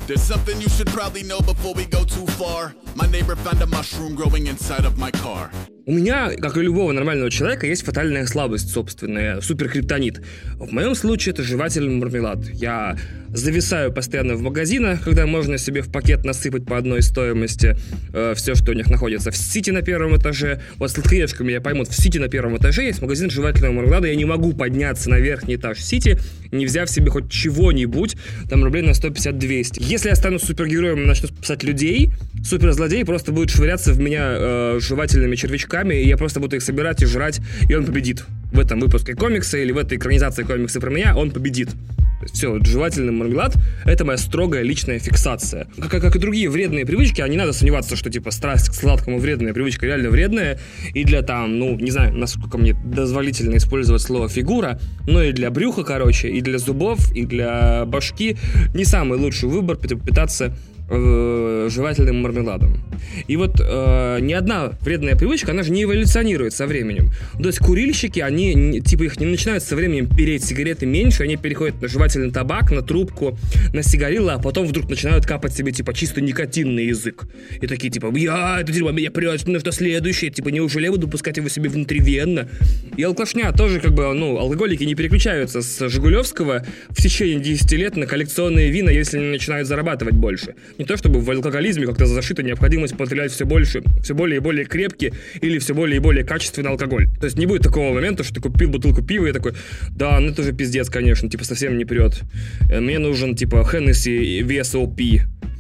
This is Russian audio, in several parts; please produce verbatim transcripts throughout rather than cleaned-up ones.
There's something you should probably know before we go too far. My neighbor found a mushroom growing inside of my car. У меня, как и у любого нормального человека, есть фатальная слабость собственная, суперкриптонит. В моем случае это жевательный мармелад. Я зависаю постоянно в магазинах, когда можно себе в пакет насыпать по одной стоимости э, все, что у них находится в Сити на первом этаже. Вот сладкоежка меня поймут, в Сити на первом этаже есть магазин жевательного мармелада. Я не могу подняться на верхний этаж Сити, не взяв себе хоть чего-нибудь, там рублей на сто пятьдесят - двести. Если я стану супергероем и начну спасать людей, суперзлодей просто будет швыряться в меня э, жевательными червячками, и я просто буду их собирать и жрать, и он победит. В этом выпуске комикса или в этой экранизации комикса про меня он победит. Все, вот жевательный мармелад — это моя строгая личная фиксация. Как, как и другие вредные привычки, а не надо сомневаться, что типа страсть к сладкому вредная привычка реально вредная. И для там, ну, не знаю, насколько мне дозволительно использовать слово фигура, но и для брюха, короче, и для зубов, и для башки не самый лучший выбор питаться э, жевательным мармеладом. И вот э, ни одна вредная привычка, она же не эволюционирует со временем. То есть курильщики, они, типа, их не начинают со временем переть сигареты меньше, они переходят на жевательный табак, на трубку, на сигарилы, а потом вдруг начинают капать себе, типа, чисто никотинный язык. И такие, типа, я, это дерьмо меня прет, ну что следующее, типа, неужели я буду пускать его себе внутривенно? И алкашня тоже, как бы, ну, алкоголики не переключаются с Жигулевского в течение десяти лет на коллекционные вина, если они начинают зарабатывать больше. Не то, чтобы в алкоголизме как-то зашита необходимость потреблять все больше, все более и более крепкий или все более и более качественный алкоголь. То есть не будет такого момента, что ты купил бутылку пива и такой, да, ну это же пиздец, конечно, типа совсем не прет. Мне нужен, типа, Hennessy ви эс о пи.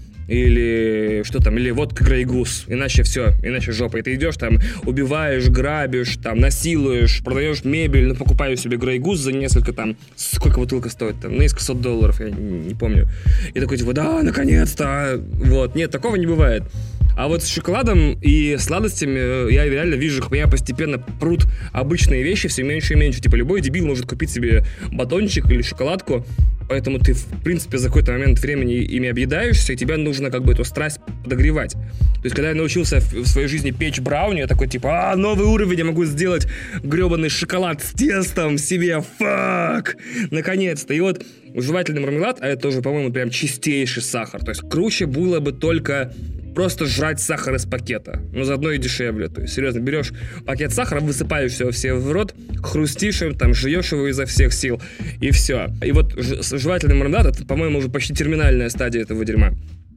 Или что там, или водка Grey Goose. Иначе все, иначе жопа. И ты идешь там, убиваешь, грабишь, там, насилуешь, продаешь мебель, ну, покупаешь себе Grey Goose за несколько там, сколько бутылка стоит, там, несколько сот долларов, я не, не помню. И такой, типа, да, наконец-то. Вот, нет, такого не бывает. А вот с шоколадом и сладостями я реально вижу, как меня постепенно прут обычные вещи все меньше и меньше. Типа любой дебил может купить себе батончик или шоколадку, поэтому ты, в принципе, за какой-то момент времени ими объедаешься, и тебе нужно как бы эту страсть подогревать. То есть, когда я научился в своей жизни печь брауни, я такой, типа, а, новый уровень, я могу сделать гребаный шоколад с тестом себе, фак! Наконец-то. И вот жевательный мармелад, а это тоже, по-моему, прям чистейший сахар. То есть, круче было бы только просто жрать сахар из пакета, но заодно и дешевле. То есть, серьезно, берешь пакет сахара, высыпаешь все, все в рот, хрустишь им, там, жуешь его изо всех сил, и все. И вот ж- жевательный мармелад, это, по-моему, уже почти терминальная стадия этого дерьма.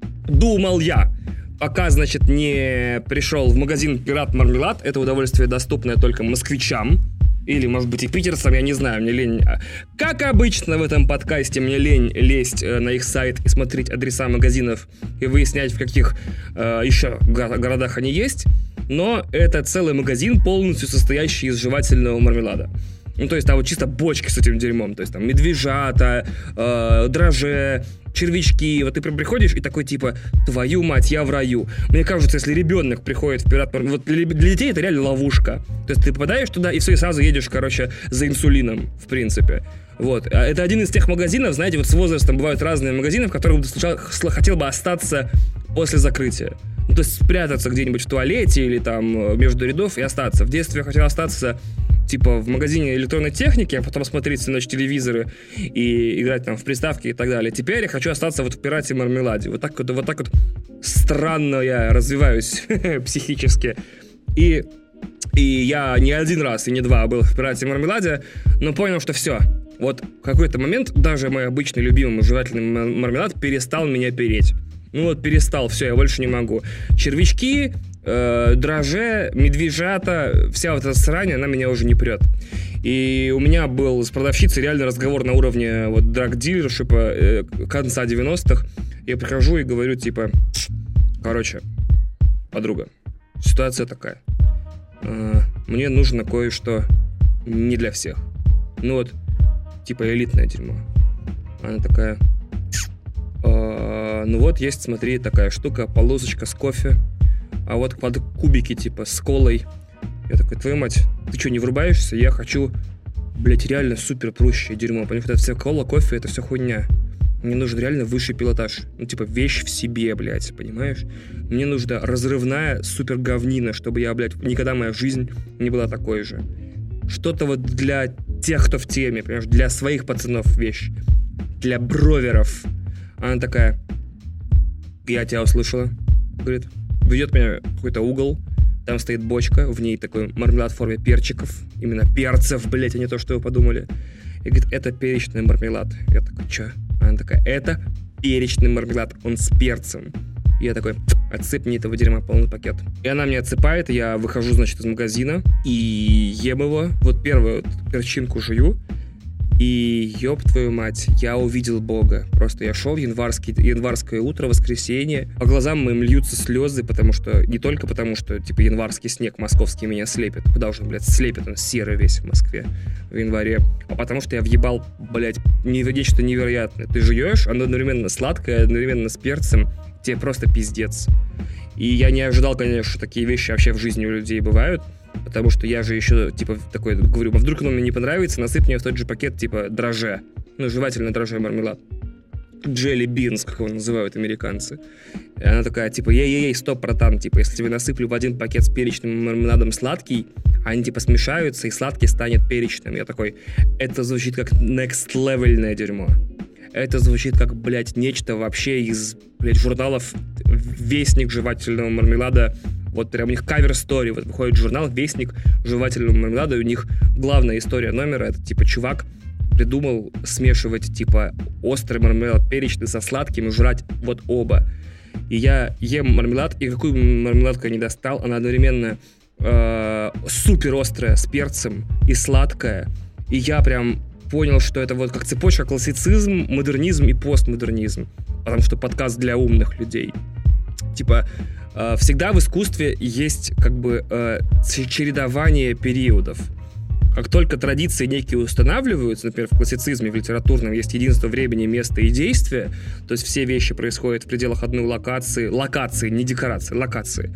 Думал я. Пока, значит, не пришел в магазин «Пират Мармелад», это удовольствие доступное только москвичам. Или, может быть, и питерцам, я не знаю, мне лень. Как обычно в этом подкасте, мне лень лезть э, на их сайт и смотреть адреса магазинов и выяснять, в каких э, еще го- городах они есть. Но это целый магазин, полностью состоящий из жевательного мармелада. Ну, то есть там вот чисто бочки с этим дерьмом. То есть там медвежата, э, драже, червячки. Вот ты прям приходишь и такой, типа, твою мать, я в раю. Мне кажется, если ребенок приходит в пират... Вот для, для детей это реально ловушка. То есть ты попадаешь туда и все, и сразу едешь, короче, за инсулином, в принципе. Вот. Это один из тех магазинов, знаете, вот с возрастом бывают разные магазины, в которых ты хотел бы остаться после закрытия. Ну, то есть спрятаться где-нибудь в туалете или там между рядов и остаться. В детстве я хотел остаться типа в магазине электронной техники, а потом смотреть всю ночь телевизоры и играть там в приставки и так далее. Теперь я хочу остаться вот в «Пирате Мармеладе». Вот так вот, вот так вот странно я развиваюсь психически. И, и я не один раз и не два был в «Пирате Мармеладе», но понял, что все. Вот в какой-то момент даже мой обычный любимый жевательный мармелад перестал меня переть. Ну вот перестал, все, я больше не могу. Червячки, э, драже, медвежата, вся вот эта срань, она меня уже не прет. И у меня был с продавщицей реально разговор на уровне вот драг-дилершипа э, конца девяностых. Я прихожу и говорю, типа, короче, подруга, ситуация такая. Э, мне нужно кое-что не для всех. Ну вот, типа элитное дерьмо. Она такая... Uh, ну вот есть, смотри, такая штука, полосочка с кофе, а вот под кубики типа с колой. Я такой, твою мать, ты что, не врубаешься? Я хочу, блять, реально супер прущее дерьмо. Потому что это вся кола, кофе, это все хуйня. Мне нужен реально высший пилотаж. Ну типа вещь в себе, блять, понимаешь? Мне нужна разрывная супер говнина, чтобы я, блять, никогда моя жизнь не была такой же. Что-то вот для тех, кто в теме, понимаешь? Для своих пацанов вещь. Для броверов. Она такая, я тебя услышала, говорит, ведет меня в какой-то угол, там стоит бочка, в ней такой мармелад в форме перчиков, именно перцев, блять, а не то, что вы подумали. И говорит, это перечный мармелад. Я такой, чё? Она такая, это перечный мармелад, он с перцем. И я такой, отсыпь мне этого дерьма полный пакет. И она мне отсыпает, я выхожу, значит, из магазина и ем его. Вот первую вот перчинку жую. И, ёб твою мать, я увидел Бога. Просто я шел в январский, январское утро, воскресенье. По глазам моим льются слезы, потому что... Не только потому, что, типа, январский снег московский меня слепит. Куда уже, блядь, слепит он серый весь в Москве в январе. А потому что я въебал, блядь, нечто невероятное. Ты жуешь, оно одновременно сладкое, одновременно с перцем. Тебе просто пиздец. И я не ожидал, конечно, что такие вещи вообще в жизни у людей бывают. Потому что я же еще, типа, такой говорю, а вдруг оно мне не понравится, насыпь мне в тот же пакет, типа, дрожжа. Ну, жевательный дрожжевый мармелад. Jelly beans, как его называют американцы. И она такая, типа, ей-ей-ей, стоп, братан, типа, если тебе насыплю в один пакет с перечным мармеладом сладкий, они, типа, смешаются, и сладкий станет перечным. Я такой, это звучит как next-levelное дерьмо. Это звучит как, блядь, нечто вообще из, блядь, журналов «Вестник жевательного мармелада». Вот прям у них кавер-стори. Вот выходит журнал «Вестник жевательного мармелада», и у них главная история номера — это, типа, чувак придумал смешивать, типа, острый мармелад перечный со сладким и жрать вот оба. И я ем мармелад, и какую мармеладку я не достал, она одновременно э, супер острая, с перцем, и сладкая. И я прям понял, что это вот как цепочка классицизм, модернизм и постмодернизм. Потому что подкаст для умных людей. Типа, э, всегда в искусстве есть как бы э, чередование периодов. Как только традиции некие устанавливаются, например, в классицизме, в литературном есть единство времени, места и действия, то есть все вещи происходят в пределах одной локации, локации, не декорации, локации,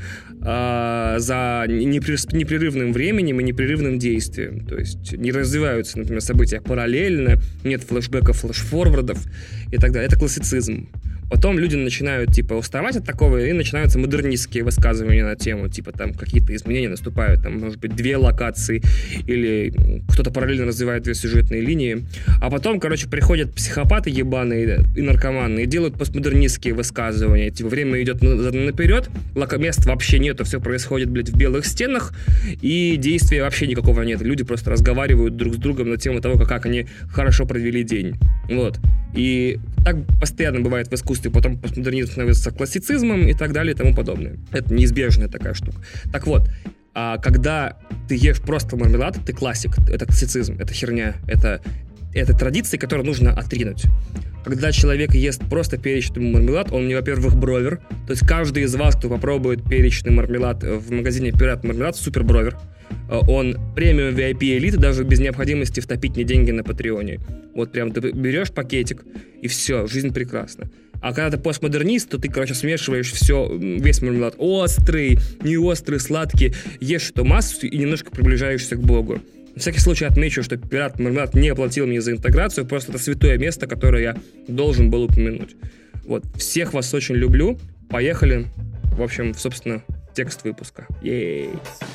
а, за непрерывным временем и непрерывным действием. То есть не развиваются, например, события параллельно, нет флешбеков, флешфорвардов и так далее. Это классицизм. Потом люди начинают, типа, уставать от такого, и начинаются модернистские высказывания на тему, типа, там, какие-то изменения наступают, там, может быть, две локации, или кто-то параллельно развивает две сюжетные линии. А потом, короче, приходят психопаты ебаные и наркоманы и делают постмодернистские высказывания. Типа, время идет наперед, мест вообще нету, все происходит, блядь, в белых стенах, и действия вообще никакого нет. Люди просто разговаривают друг с другом на тему того, как они хорошо провели день. Вот. И так постоянно бывает в искусстве. Потом постмодернизм становится классицизмом и так далее и тому подобное. Это неизбежная такая штука. Так вот, а когда ты ешь просто мармелад, ты классик. Это классицизм, это херня, это, это традиции, которые нужно отринуть. Когда человек ест просто перечный мармелад, он мне, во-первых, бровер. То есть каждый из вас, кто попробует перечный мармелад в магазине «Пират Мармелад», супер бровер. Он премиум ви ай пи элиты, даже без необходимости втопить мне деньги на Патреоне. Вот прям ты берешь пакетик, и все, жизнь прекрасна. А когда ты постмодернист, то ты, короче, смешиваешь все, весь мармелад острый, не острый, сладкий, ешь эту массу и немножко приближаешься к Богу. На всякий случай отмечу, что «Пират Мармелад» не оплатил мне за интеграцию, просто это святое место, которое я должен был упомянуть. Вот, всех вас очень люблю, поехали, в общем, собственно, текст выпуска. Ей!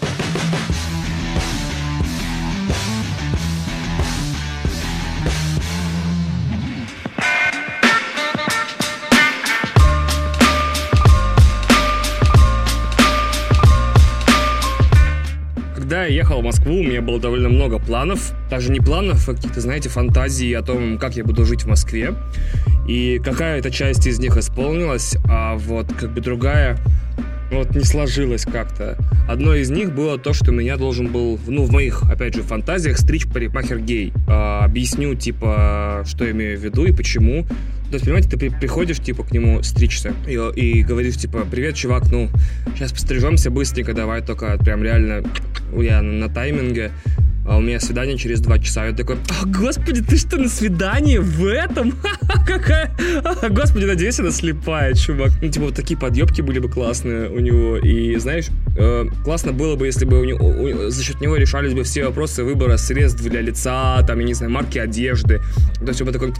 Когда я ехал в Москву, у меня было довольно много планов. Даже не планов, а какие-то, знаете, фантазии о том, как я буду жить в Москве. И какая-то часть из них исполнилась, а вот как бы другая вот не сложилась как-то. Одно из них было то, что меня должен был, ну, в моих, опять же, фантазиях стричь парикмахер гей. А, объясню, типа, что я имею в виду и почему. То есть, понимаете, ты при- приходишь, типа, к нему стричься и, и говоришь, типа, привет, чувак, ну, сейчас пострижемся быстренько, давай, только прям реально я на тайминге, а у меня свидание через два часа. Я такой, а, господи, ты что, на свидании в этом? Какая? А, господи, надеюсь, она слепая, чувак. Ну, типа, вот такие подъебки были бы классные у него. И, знаешь, э, классно было бы, если бы у него, у, за счет него решались бы все вопросы выбора средств для лица, там, я не знаю, марки одежды. То есть, он бы такой,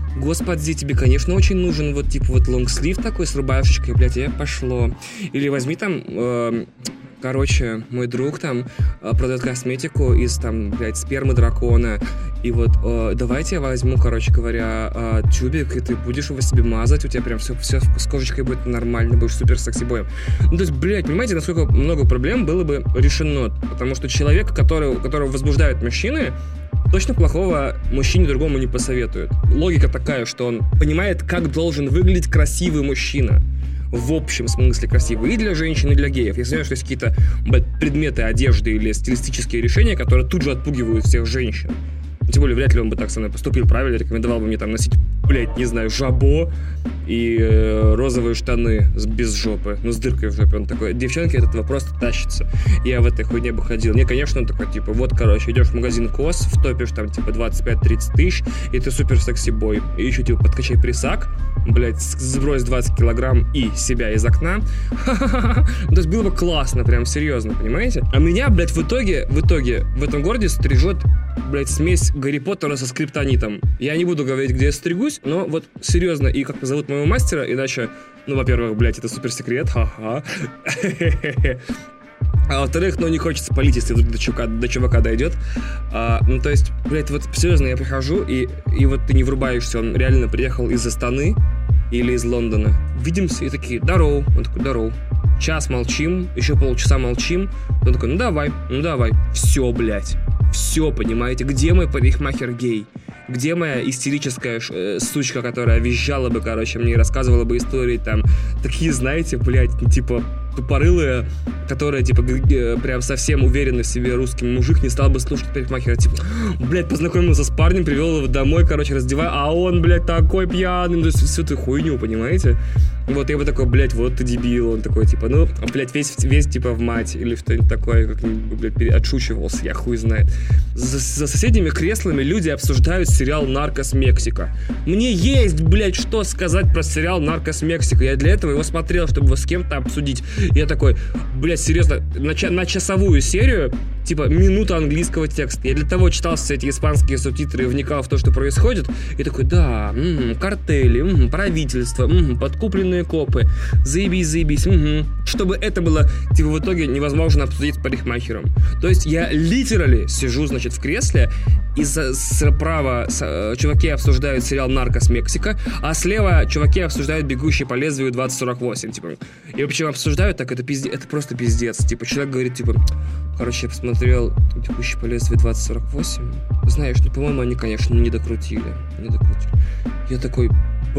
господи, тебе, конечно, очень нужен вот, типа, вот лонгслив такой с рубашечкой, блядь, и пошло. Или возьми там... Э, Короче, мой друг там э, продает косметику из, там, блядь, спермы дракона. И вот э, давайте я возьму, короче говоря, э, тюбик, и ты будешь его себе мазать, у тебя прям все, все с кожечкой будет нормально, будешь супер секси-боем. Ну, то есть, блядь, понимаете, насколько много проблем было бы решено. Потому что человек, который, которого возбуждают мужчины, точно плохого мужчине другому не посоветует. Логика такая, что он понимает, как должен выглядеть красивый мужчина. В общем смысле красивый и для женщин, и для геев. Я знаю, что есть какие-то предметы одежды или стилистические решения, которые тут же отпугивают всех женщин. Тем более, вряд ли он бы так со мной поступил правильно, рекомендовал бы мне там носить, блядь, не знаю, жабо и э, розовые штаны без жопы, ну, с дыркой в жопе. Он такой, девчонки, этот вопрос тащится. Я в этой хуйне бы ходил. Не, конечно, он такой, типа, вот, короче, идешь в магазин КОС, втопишь там, типа, двадцать пять тридцать тысяч, и ты супер секси-бой. И еще, типа, подкачай прессак, блядь, сбрось двадцать килограмм и себя из окна. Ха-ха-ха. То есть было бы классно, прям серьезно, понимаете? А меня, блядь, в итоге, в итоге в этом городе стрижет, блядь, смесь Гарри Поттера со скриптонитом. Я не буду говорить, где я стригусь, но вот серьезно, и как зовут моего мастера, иначе, ну, во-первых, блядь, это супер секрет, ха-ха. А во-вторых, ну, не хочется палить, если вдруг до чувака, до чувака дойдет. А, ну, то есть, блядь, вот серьезно, я прихожу, и, и вот ты не врубаешься, он реально приехал из Астаны или из Лондона. Видимся, и такие, здорово. Он такой, здорово. Час молчим, еще полчаса молчим. Он такой, ну, давай, ну, давай. Все, блядь. Все, понимаете? Где мой парикмахер гей? Где моя истерическая э, сучка, которая визжала бы, короче, мне рассказывала бы истории там, такие, знаете, блядь, типа тупорылые, которые, типа, прям совсем уверенный в себе русский мужик не стал бы слушать парикмахера, типа, блядь, познакомился с парнем, привел его домой, короче, раздевая, а он, блядь, такой пьяный, то есть всю эту хуйню, понимаете? Вот я бы такой, блядь, вот ты дебил, он такой, типа, ну, блядь, весь, весь типа, в мать, или что-нибудь такое, как-нибудь, блядь, отшучивался, я хуй знает. За, за соседними креслами люди обсуждают сериал «Наркос Мексика». Мне есть, блядь, что сказать про сериал «Наркос Мексика». Я для этого его смотрел, чтобы его с кем-то обсудить. Я такой, блядь, серьезно, на, ча- на часовую серию, типа, минута английского текста. Я для того читал все эти испанские субтитры и вникал в то, что происходит. И такой, да, м-м, картели, м-м, правительство, м-м, подкупленные копы, заебись, заебись, м-м. Чтобы это было, типа, в итоге невозможно обсудить с парикмахером. То есть я литерали сижу, значит, в кресле, и справа чуваки обсуждают сериал «Наркос Мексика», а слева чуваки обсуждают «Бегущий по лезвию двадцать сорок восемь», типа. И почему обсуждают так, это пиздец, это просто пиздец. Типа, человек говорит, типа, короче, я посмотрел «Бегущий по лезвию двадцать сорок восемь». Знаешь, ну, по-моему, они, конечно, не докрутили. Не докрутили. Я такой,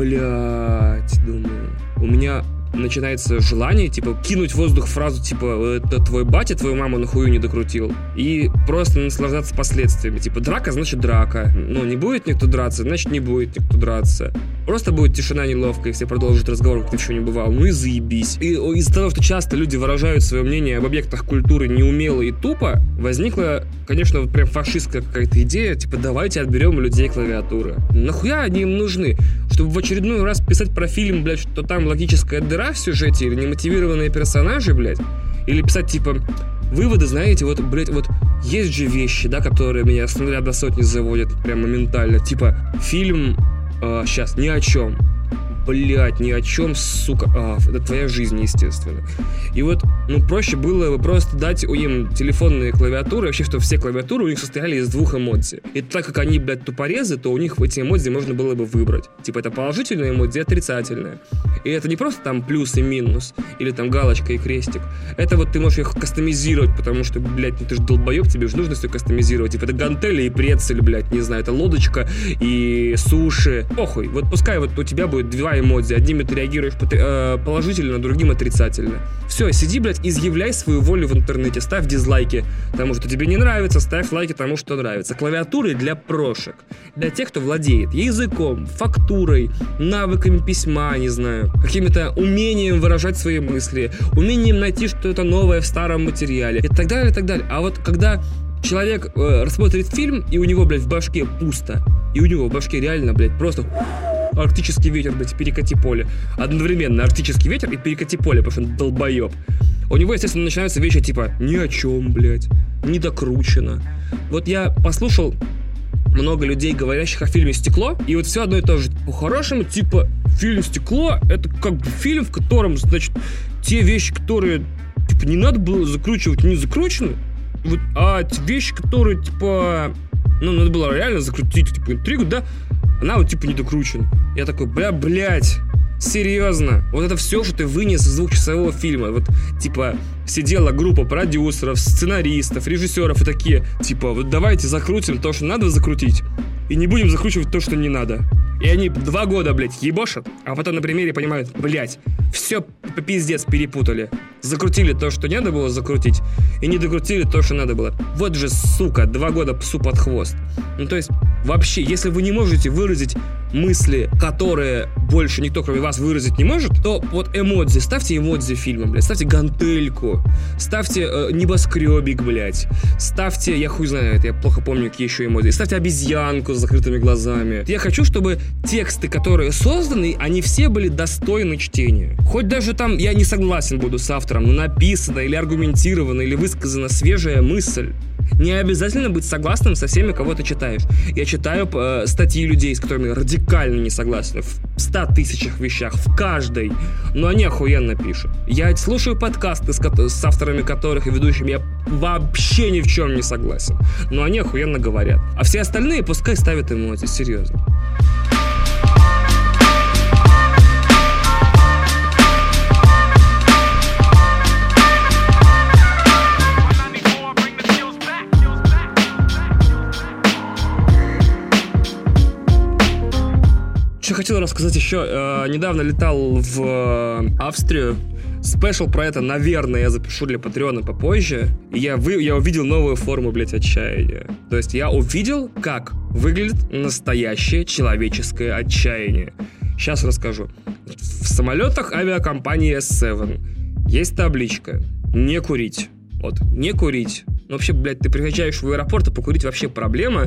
блядь, думаю, у меня начинается желание, типа, кинуть в воздух фразу, типа, это твой батя твою маму нахую не докрутил, и просто наслаждаться последствиями. Типа, драка, значит, драка. Ну, не будет никто драться, значит, не будет никто драться. Просто будет тишина неловкая, все продолжат разговор, как ничего не бывало. Ну и заебись. И из-за того, что часто люди выражают свое мнение об объектах культуры неумело и тупо, возникла, конечно, вот прям фашистская какая-то идея, типа, давайте отберем у людей клавиатуры. Нахуя они им нужны? Чтобы в очередной раз писать про фильм, блядь, что там логическая дыра в сюжете или немотивированные персонажи, блядь? Или писать, типа, выводы, знаете, вот, блядь, вот есть же вещи, да, которые меня с нуля до сотни заводят прям моментально. Типа, фильм, э, сейчас, ни о чем. Блять, ни о чем, сука. А, это твоя жизнь, естественно. И вот, ну, проще было бы просто дать им телефонные клавиатуры, вообще, что все клавиатуры у них состояли из двух эмодзи. И так как они, блядь, тупорезы, то у них эти эмодзи можно было бы выбрать. Типа, это положительная эмодзи, отрицательная. И это не просто там плюс и минус, или там галочка и крестик. Это вот ты можешь их кастомизировать, потому что, блядь, ну ты же долбоеб, тебе же нужно все кастомизировать. Типа, это гантели и прецель, блядь, не знаю, это лодочка и суши. Похуй, вот пускай вот у тебя будет два эмодзи. Одними ты реагируешь положительно, другим отрицательно. Все, сиди, блядь, изъявляй свою волю в интернете. Ставь дизлайки тому, что тебе не нравится, ставь лайки тому, что нравится. Клавиатуры для прошек. Для тех, кто владеет языком, фактурой, навыками письма, не знаю, каким-то умением выражать свои мысли, умением найти что-то новое в старом материале и так далее, и так далее. А вот когда человек э, рассмотрит фильм, и у него, блядь, в башке пусто, и у него в башке реально, блядь, просто арктический ветер, блядь, перекати поле. Одновременно арктический ветер и перекати поле, потому что он долбоеб. У него, естественно, начинаются вещи типа ни о чем, блядь, недокручено. Вот я послушал много людей, говорящих о фильме «Стекло», и вот все одно и то же. По-хорошему, типа, фильм «Стекло» — это как бы фильм, в котором, значит, те вещи, которые, типа, не надо было закручивать, не закручены, вот, а те вещи, которые, типа, ну, надо было реально закрутить, типа, интригу, да, она вот, типа, не докручена. Я такой, бля, блядь, серьезно, вот это все, что ты вынес из двухчасового фильма. Вот, типа, сидела группа продюсеров, сценаристов, режиссеров и такие, типа, вот давайте закрутим то, что надо закрутить, и не будем закручивать то, что не надо. И они два года, блядь, ебошат, а потом на примере понимают, блядь, все пиздец перепутали. Закрутили то, что не надо было закрутить, и не докрутили то, что надо было. Вот же, сука, два года псу под хвост. Ну, то есть, вообще, если вы не можете выразить мысли, которые больше никто, кроме вас, выразить не может, то вот эмодзи, ставьте эмодзи фильма, блядь, ставьте гантельку, ставьте э, небоскребик, блядь, ставьте, я хуй знаю, это я плохо помню, какие еще эмодзи, ставьте обезьянку с закрытыми глазами. Я хочу, чтобы тексты, которые созданы, они все были достойны чтения. Хоть даже там я не согласен буду с автором, но написана или аргументирована, или высказана свежая мысль. Не обязательно быть согласным со всеми, кого ты читаешь. Я читаю э, статьи людей, с которыми радикально не согласен. В ста тысячах вещах, в каждой. Но они охуенно пишут. Я слушаю подкасты, с, с авторами которых и ведущими я вообще ни в чем не согласен. Но они охуенно говорят. А все остальные пускай ставят эмодзи, серьезно. Что хотел рассказать еще. Э, недавно летал в э, Австрию. Спешл про это, наверное, я запишу для Патреона попозже. И я, вы, я увидел новую форму, блядь, отчаяния. То есть я увидел, как выглядит настоящее человеческое отчаяние. Сейчас расскажу. В самолетах авиакомпании эс семь есть табличка «Не курить». Вот, не курить. Ну, вообще, блядь, ты приезжаешь в аэропорт, и покурить вообще проблема.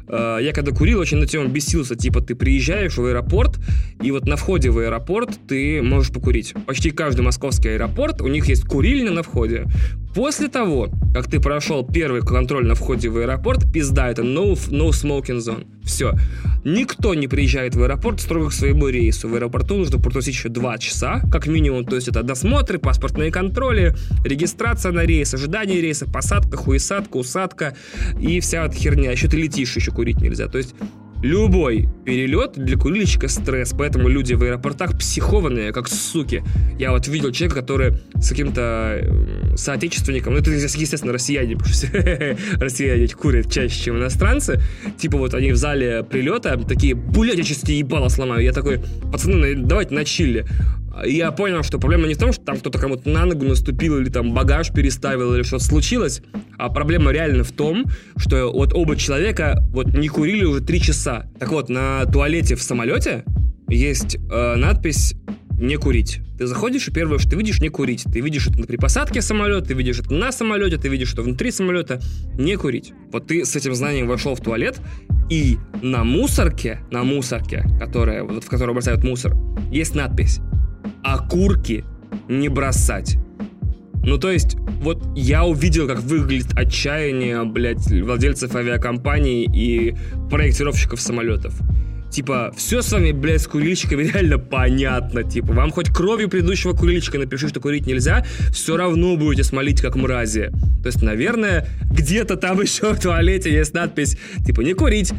Я когда курил, очень на тему бесился. Типа, ты приезжаешь в аэропорт, и вот на входе в аэропорт ты можешь покурить. Почти каждый московский аэропорт, у них есть курильня на входе. После того, как ты прошел первый контроль на входе в аэропорт, пизда, это no, no smoking zone. Все. Никто не приезжает в аэропорт строго к своему рейсу. В аэропорту нужно протусить еще два часа, как минимум. То есть это досмотры, паспортные контроли, регистрация на рейс, ожидание рейса, посадка, хуесадка, усадка и вся эта херня. Еще ты летишь, еще курить нельзя. То есть любой перелет для курильщика стресс, поэтому люди в аэропортах психованные, как суки. Я вот видел человека, который с каким-то соотечественником, ну это, естественно, россияне, потому что россияне курят чаще, чем иностранцы, типа вот они в зале прилета такие, блядь, я сейчас тебе ебало сломаю. Я такой, пацаны, давайте на чилле. И я понял, что проблема не в том, что там кто-то кому-то на ногу наступил или там багаж переставил или что-то случилось, а проблема реально в том, что вот оба человека вот не курили уже три часа. Так вот, на туалете в самолете есть э, надпись «Не курить». Ты заходишь, и первое, что ты видишь, «Не курить». Ты видишь это при посадке самолета, ты видишь это на самолете, ты видишь это внутри самолета. «Не курить». Вот ты с этим знанием вошел в туалет, и на мусорке, на мусорке, которая, вот, в которой бросают мусор, есть надпись «Окурки не бросать». Ну, то есть, вот я увидел, как выглядит отчаяние, блядь, владельцев авиакомпаний и проектировщиков самолетов. Типа, все с вами, блядь, с курильщиками реально понятно. Типа, вам хоть кровью предыдущего курильщика напиши, что курить нельзя, все равно будете смолить, как мрази. То есть, наверное, где-то там еще в туалете есть надпись, типа, не курить.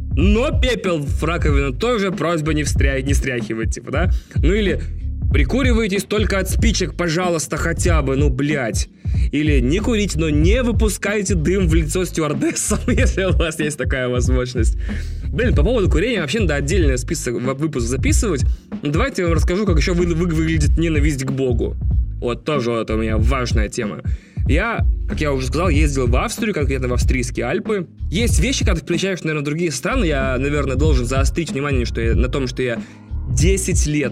Но пепел в раковину тоже просьба не, встря... не стряхивать, типа, да? Ну или прикуривайтесь только от спичек, пожалуйста, хотя бы, ну, блядь. Или не курите, но не выпускайте дым в лицо стюардессам, если у вас есть такая возможность. Блин, по поводу курения вообще надо отдельный список, выпуск записывать. Давайте я вам расскажу, как еще вы, вы, выглядит ненависть к Богу. Вот тоже вот у меня важная тема. Я, как я уже сказал, ездил в Австрию, конкретно в австрийские Альпы. Есть вещи, когда ты приезжаешь, наверное, в другие страны. Я, наверное, должен заострить внимание что я, на том, что я десять лет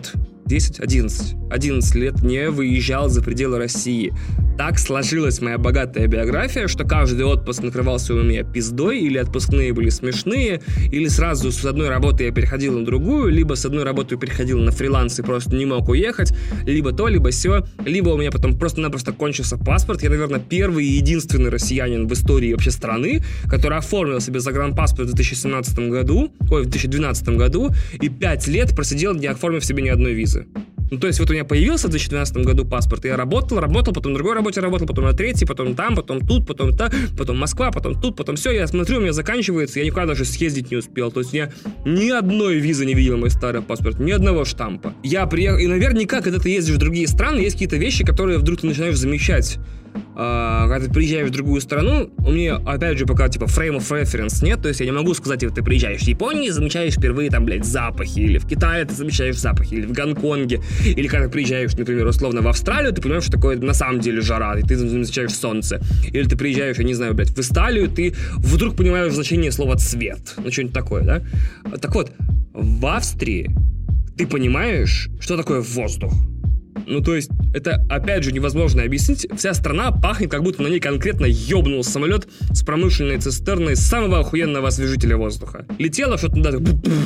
десять, одиннадцать, одиннадцать лет не выезжал за пределы России. Так сложилась моя богатая биография, что каждый отпуск накрывался у меня пиздой, или отпускные были смешные, или сразу с одной работы я переходил на другую, либо с одной работы я переходил на фриланс и просто не мог уехать, либо то, либо сё, либо у меня потом просто-напросто кончился паспорт. Я, наверное, первый и единственный россиянин в истории вообще страны, который оформил себе загранпаспорт в две тысячи семнадцатом году, ой, в две тысячи двенадцатом году, и пять лет просидел, не оформив себе ни одной визы. Ну, то есть вот у меня появился в две тысячи двенадцатом году паспорт, и я работал, работал, потом на другой работе работал, потом на третьей, потом там, потом тут, потом та, потом Москва, потом тут, потом все. Я смотрю, у меня заканчивается, я никуда даже съездить не успел. То есть я ни одной визы не видел, мой старый паспорт, ни одного штампа. Я приехал, и наверняка, когда ты ездишь в другие страны, есть какие-то вещи, которые вдруг ты начинаешь замечать. Uh, когда ты приезжаешь в другую страну, у меня, опять же, пока, типа, frame of reference нет, то есть я не могу сказать, типа, ты приезжаешь в Японию и замечаешь впервые, там, блядь, запахи, или в Китае ты замечаешь запахи, или в Гонконге, или когда ты приезжаешь, например, условно, в Австралию, ты понимаешь, что такое на самом деле жара, и ты замечаешь солнце, или ты приезжаешь, я не знаю, блядь, в Италию, ты вдруг понимаешь значение слова «цвет», ну, что-нибудь такое, да? Так вот, в Австрии ты понимаешь, что такое воздух. Ну, то есть, это, опять же, невозможно объяснить. Вся страна пахнет, как будто на ней конкретно ёбнул самолет с промышленной цистерной самого охуенного освежителя воздуха. Летело что-то туда,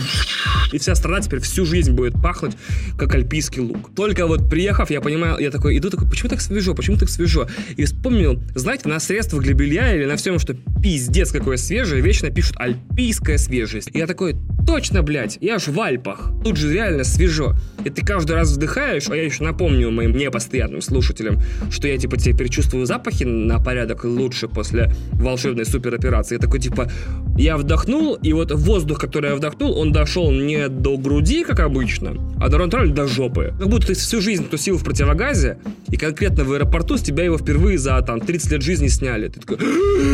и вся страна теперь всю жизнь будет пахнуть, как альпийский луг. Только вот приехав, я понимаю, я такой, иду такой, почему так свежо, почему так свежо? И вспомнил, знаете, на средствах для белья или на всем, что пиздец какое свежее, вечно пишут альпийская свежесть. И я такой, точно, блядь, я ж в Альпах, тут же реально свежо. И ты каждый раз вдыхаешь, а я еще напомню моим непостоянным слушателям, что я, типа, теперь чувствую запахи на порядок лучше после волшебной супероперации. Я такой, типа, я вдохнул, и вот воздух, который я вдохнул, он дошел не до груди, как обычно, а до, до жопы. Как будто ты всю жизнь тусил в противогазе, и конкретно в аэропорту с тебя его впервые за, там, тридцать лет жизни сняли. Ты такой,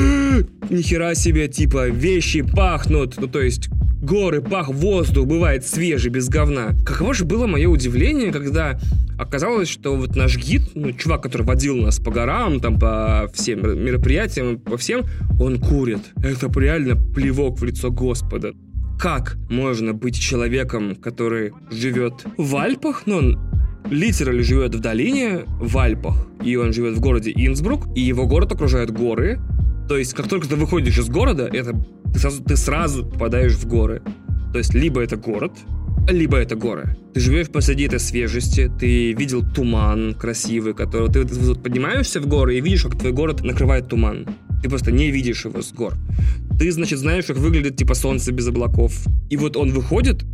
нихера себе, типа, вещи пахнут, ну, то есть... Горы, пах, воздух бывает свежий, без говна. Каково же было мое удивление, когда оказалось, что вот наш гид, ну, чувак, который водил нас по горам, там, по всем мероприятиям, по всем, он курит. Это реально плевок в лицо Господа. Как можно быть человеком, который живет в Альпах, но он литерально живет в долине, в Альпах, и он живет в городе Инсбрук, и его город окружают горы. То есть, как только ты выходишь из города, это ты сразу, ты сразу попадаешь в горы. То есть, либо это город, либо это горы. Ты живешь посреди этой свежести, ты видел туман красивый, который... Ты, ты, ты поднимаешься в горы и видишь, как твой город накрывает туман. Ты просто не видишь его с гор. Ты, значит, знаешь, как выглядит, типа, солнце без облаков. И вот он выходит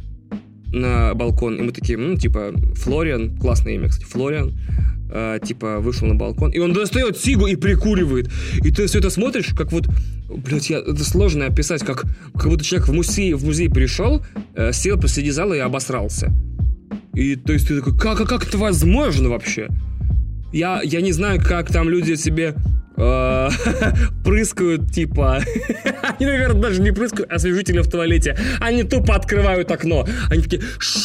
на балкон, и мы такие, ну, типа, Флориан, классное имя, кстати, Флориан, э, типа, вышел на балкон, и он достает сигу и прикуривает. И ты все это смотришь, как вот, блядь, я, это сложно описать, как, как будто человек в музей, в музей пришел, э, сел посреди зала и обосрался. И, то есть, ты такой, как, а как это возможно вообще? Я, я не знаю, как там люди себе... прыскают, типа... Они, наверное, даже не прыскают освежителем в туалете. Они тупо открывают окно. Они такие...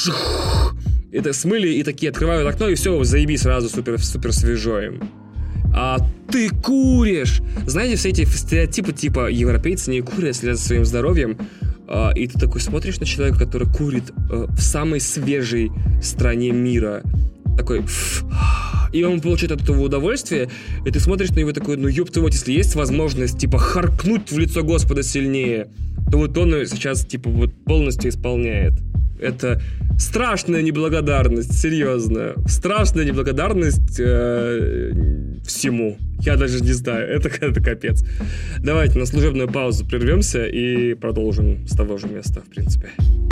Это смыли и такие открывают окно, и все, заеби сразу супер, супер свежо им. А ты куришь! Знаете, все эти стереотипы, типа, европейцы не курят, следят за своим здоровьем. А, и ты такой смотришь на человека, который курит а, в самой свежей стране мира. Такой... И он получает от этого удовольствие, и ты смотришь на него такой, ну ёб твою мать, если есть возможность, типа, харкнуть в лицо Господа сильнее, то вот он сейчас, типа, вот полностью исполняет. Это страшная неблагодарность, серьезно. Страшная неблагодарность э, всему. Я даже не знаю, это, это капец. Давайте на служебную паузу прервемся и продолжим с того же места, в принципе.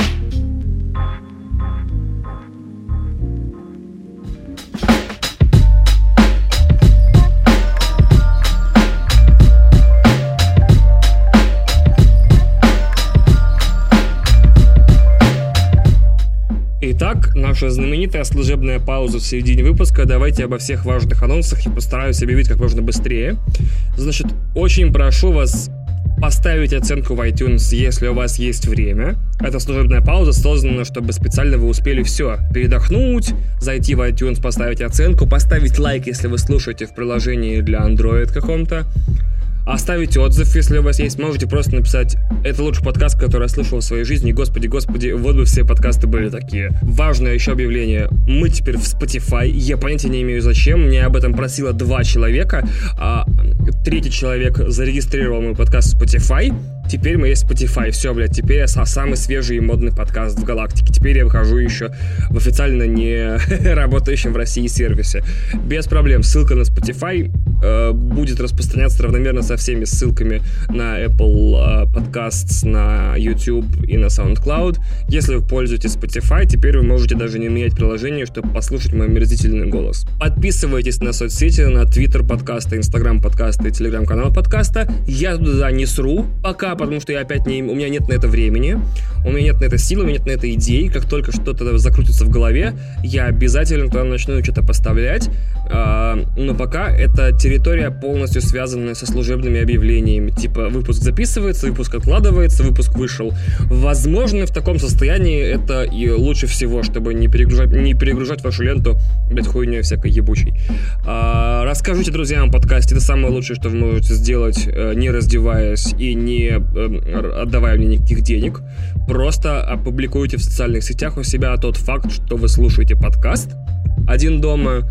Итак, наша знаменитая служебная пауза в середине выпуска. Давайте обо всех важных анонсах. Я постараюсь объявить как можно быстрее. Значит, очень прошу вас поставить оценку в iTunes, если у вас есть время. Эта служебная пауза создана, чтобы специально вы успели все передохнуть, зайти в iTunes, поставить оценку, поставить лайк, если вы слушаете в приложении для Android каком-то. оставить отзыв, если у вас есть. Можете просто написать: это лучший подкаст, который я слышал в своей жизни. Господи, господи, вот бы все подкасты были такие. Важное еще объявление. Мы теперь в Spotify. Я понятия не имею зачем. Меня об этом просило два человека. А третий человек зарегистрировал мой подкаст в Spotify. Теперь мы есть Spotify. Все, блядь, теперь я самый свежий и модный подкаст в галактике. Теперь я выхожу еще в официально не работающем в России сервисе. Без проблем. Ссылка на Spotify э, будет распространяться равномерно со всеми ссылками на Apple э, Podcasts, на YouTube и на SoundCloud. Если вы пользуетесь Spotify, теперь вы можете даже не менять приложение, чтобы послушать мой омерзительный голос. Подписывайтесь на соцсети, на Twitter подкаста, Instagram подкаста и Telegram-канал подкаста. Я туда не сру пока, потому что я опять не, у меня нет на это времени, у меня нет на это сил, у меня нет на это идей. Как только что-то закрутится в голове, я обязательно туда начну что-то поставлять. Но пока это территория полностью связанная со служебными объявлениями. Типа выпуск записывается, выпуск откладывается, выпуск вышел. Возможно, в таком состоянии это и лучше всего, чтобы не перегружать, не перегружать вашу ленту, блядь, хуйней всякой ебучей. Расскажите друзьям о подкасте. Это самое лучшее, что вы можете сделать, не раздеваясь и не отдавая мне никаких денег. Просто опубликуйте в социальных сетях у себя тот факт, что вы слушаете подкаст «Один дома»,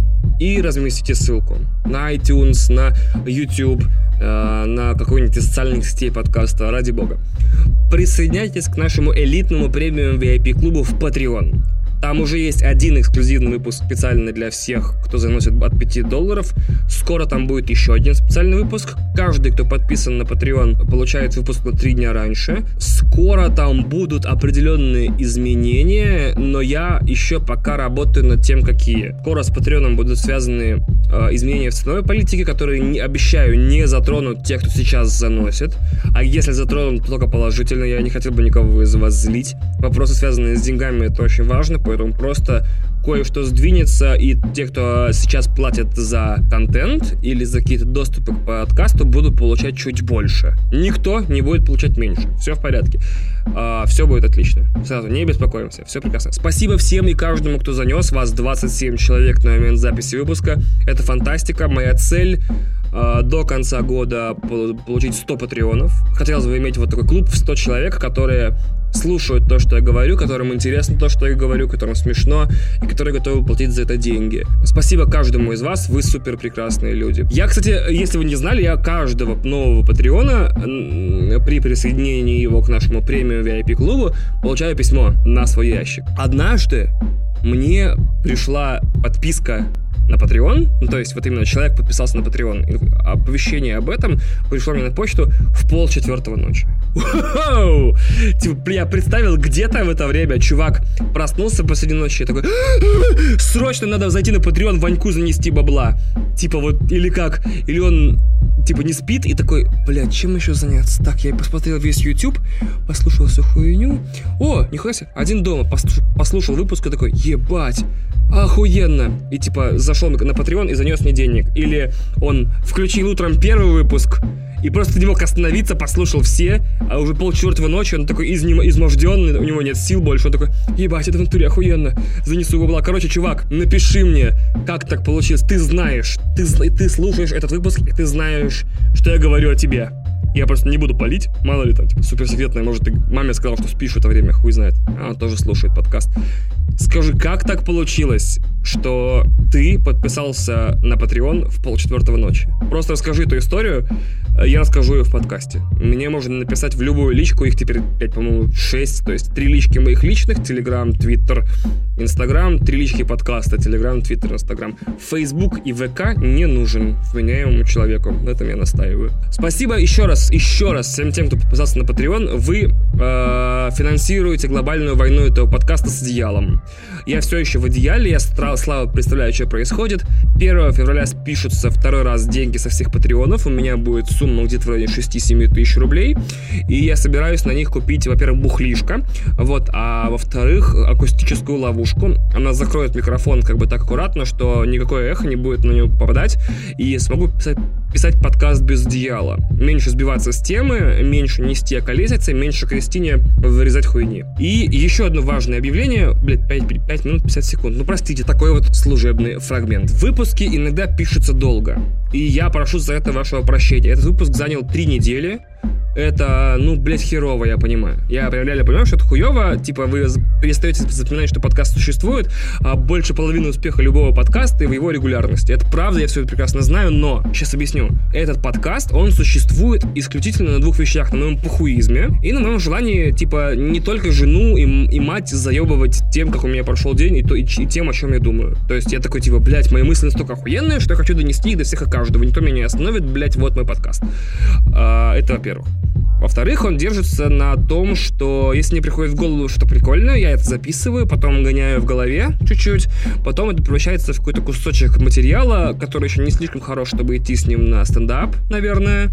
и разместите ссылку на iTunes, на YouTube, э, на какой-нибудь из социальных сетей подкаста, ради бога. Присоединяйтесь к нашему элитному премиум ви ай пи-клубу в Patreon. Там уже есть один эксклюзивный выпуск специальный для всех, кто заносит от пяти долларов. Скоро там будет еще один специальный выпуск. Каждый, кто подписан на Patreon, получает выпуск на три дня раньше. Скоро там будут определенные изменения, но я еще пока работаю над тем, какие. Скоро с Patreon будут связаны э, изменения в ценовой политике, которые, не, обещаю, не затронут тех, кто сейчас заносит. А если затронут, то только положительно. Я не хотел бы никого из вас злить. Вопросы, связанные с деньгами, это очень важно. Поэтому просто кое-что сдвинется, и те, кто сейчас платят за контент или за какие-то доступы к подкасту, будут получать чуть больше. Никто не будет получать меньше. Все в порядке. А, все будет отлично. Сразу не беспокоимся. Все прекрасно. Спасибо всем и каждому, кто занес. Вас двадцать семь человек на момент записи выпуска. Это фантастика. Моя цель а, до конца года получить сто патреонов. Хотелось бы иметь вот такой клуб в сто человек, которые слушают то, что я говорю, которым интересно то, что я говорю, которым смешно, и которые готовы платить за это деньги. Спасибо каждому из вас, вы супер прекрасные люди. Я, кстати, если вы не знали, я каждого нового патреона при присоединении его к нашему премиум ви ай пи-клубу получаю письмо на свой ящик. Однажды мне пришла подписка на Patreon, ну, то есть вот именно человек подписался на Patreon, и оповещение об этом пришло мне на почту в полчетвертого ночи. Уау! Типа, я представил, где-то в это время чувак проснулся посреди ночи и такой: срочно надо зайти на Patreon, Ваньку занести бабла. Типа вот, или как, или он типа не спит и такой: блядь, чем еще заняться? Так, я посмотрел весь YouTube, послушал всю хуйню. О, нихуя себе, один дома, послушал, послушал выпуск и такой: ебать, охуенно. И типа зашел на Patreon и занес мне денег. Или он включил утром первый выпуск и просто не мог остановиться, послушал все, а уже полчетвертого ночи он такой изнем... изможденный, у него нет сил больше, он такой: ебать, это в натуре охуенно, занесу бабла. Короче, чувак, напиши мне, как так получилось. Ты знаешь, ты, ты слушаешь этот выпуск, и ты знаешь, что я говорю о тебе. Я просто не буду палить, мало ли там, типа, суперсекретное, может, ты маме сказал, что спишь в это время, хуй знает. Она тоже слушает подкаст. Скажи, как так получилось, что ты подписался на Patreon в полчетвертого ночи? Просто расскажи эту историю, я расскажу ее в подкасте. Мне можно написать в любую личку, их теперь пять, по-моему, шесть, то есть три лички моих личных, Telegram, Twitter, Instagram, три лички подкаста, Telegram, Twitter, Instagram. Facebook и ВК не нужен вменяемому человеку, в этом я настаиваю. Спасибо еще раз, еще раз всем тем, кто подписался на Patreon. Вы э, финансируете глобальную войну этого подкаста с одеялом. Я все еще в одеяле, я слабо представляю, что происходит. первого февраля спишутся второй раз деньги со всех патреонов. У меня будет сумма где-то в районе шесть-семь тысяч рублей. И я собираюсь на них купить, во-первых, бухлишко, вот, а во-вторых, акустическую ловушку. Она закроет микрофон как бы так аккуратно, что никакое эхо не будет на него попадать. И смогу писать, писать подкаст без одеяла. Меньше сбиваться с темы, меньше нести околесицы, меньше Кристине вырезать хуйни. И еще одно важное объявление. Блять, пять минут пятьдесят секунд. Ну, простите, такой вот служебный фрагмент. Выпуски иногда пишутся долго. И я прошу за это вашего прощения. Этот выпуск занял три недели. Это, ну, блядь, херово, я понимаю. Я прям реально понимаю, что это хуево. Типа, вы перестаете запоминать, что подкаст существует, а больше половины успеха любого подкаста в его регулярности. Это правда, я все это прекрасно знаю, но, сейчас объясню. Этот подкаст, он существует исключительно на двух вещах. На моем похуизме и на моем желании, типа, не только жену и, и мать заебывать тем, как у меня прошел день, и, то, и, и тем, о чем я думаю. То есть я такой, типа, блядь, мои мысли настолько охуенные, что я хочу донести их до всех и каждого. Никто меня не остановит, блядь, вот мой подкаст. А, это во-первых. Во-вторых, он держится на том, что если мне приходит в голову что-то прикольное, я это записываю, потом гоняю в голове чуть-чуть, потом это превращается в какой-то кусочек материала, который еще не слишком хорош, чтобы идти с ним на стендап, наверное,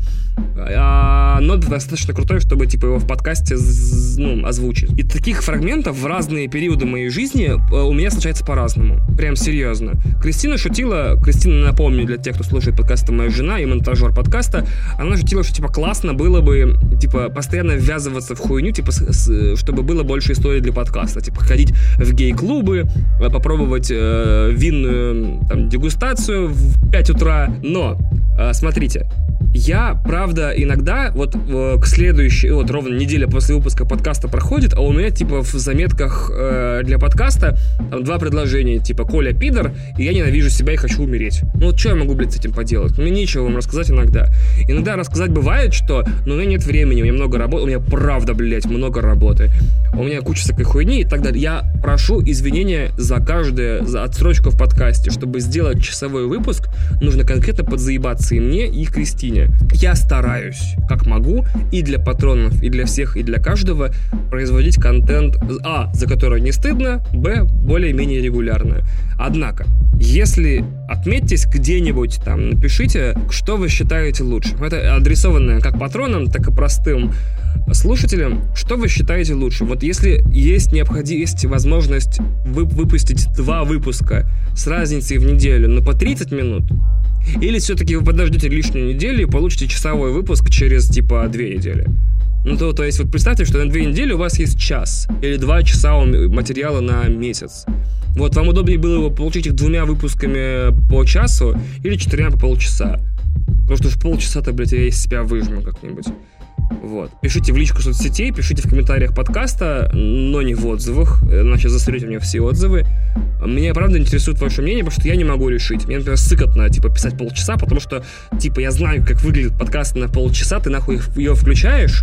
а, но достаточно крутой, чтобы типа его в подкасте ну, озвучить. И таких фрагментов в разные периоды моей жизни у меня случается по-разному. Прям серьезно. Кристина шутила, Кристина, напомню, для тех, кто слушает подкаст, моя жена и монтажер подкаста, она шутила, что типа классно было бы типа, постоянно ввязываться в хуйню, типа, с, с, чтобы было больше историй для подкаста. Типа, ходить в гей-клубы, попробовать э, винную там, дегустацию в пять утра. Но, э, смотрите, я, правда, иногда, вот э, к следующей, вот ровно неделя после выпуска подкаста проходит, а у меня, типа, в заметках э, для подкаста там два предложения, типа, Коля пидор, и я ненавижу себя и хочу умереть. Ну, вот что я могу, блядь, с этим поделать? Мне нечего вам рассказать иногда. Иногда рассказать бывает, что, ну, у меня нет времени, у меня много работы, у меня, правда, блядь, много работы. У меня куча всякой хуйни и так далее. Я прошу извинения за каждую за отсрочку в подкасте. Чтобы сделать часовой выпуск, нужно конкретно подзаебаться и мне, и Кристине. Я стараюсь, как могу, и для патронов, и для всех, и для каждого производить контент, а, за который не стыдно, б, более-менее регулярно. Однако, если отметьтесь где-нибудь там, напишите, что вы считаете лучше. Это адресованное как патронам, так и простым слушателям. Что вы считаете лучше? Вот если есть необходимость, есть возможность вы, выпустить два выпуска с разницей в неделю, но по тридцать минут, или все-таки вы подождете лишнюю неделю и получите часовой выпуск через, типа, две недели. Ну, то, то есть, вот представьте, что на две недели у вас есть час или два часа материала на месяц. Вот, вам удобнее было бы получить их двумя выпусками по часу или четырьмя по полчаса. Потому что в полчаса-то, блядь, я из себя выжму как-нибудь. Вот. Пишите в личку соцсетей, пишите в комментариях подкаста, но не в отзывах, иначе засрете мне все отзывы. Меня, правда, интересует ваше мнение, потому что я не могу решить. Мне, например, сыкотно, типа, писать полчаса, потому что, типа, я знаю, как выглядит подкаст на полчаса, ты нахуй ее включаешь